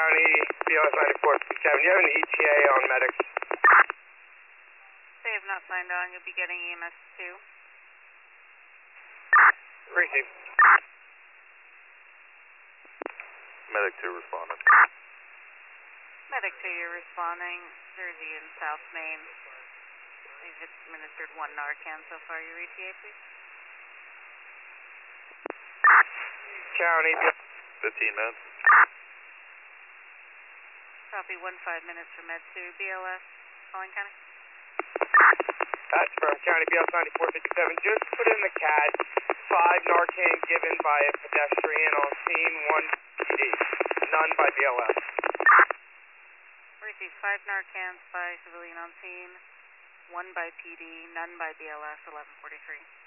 County, BLS 9457. You have an ETA on medics? They have not signed on. You'll be getting EMS 2. Receive. Medic 2 responded. Medic 2, you're responding. Jersey and South Main. You've administered 1 Narcan so far. Your ETA, please. County, 15 minutes. Copy 15 minutes for Med 2. BLS, calling County. that's from County BLS 9457. Just put in the CAD. 5 Narcan given by a pedestrian on scene, 1 PD. None by BLS. Receive 5 Narcans by civilian on scene, 1 by PD, none by BLS, 1143.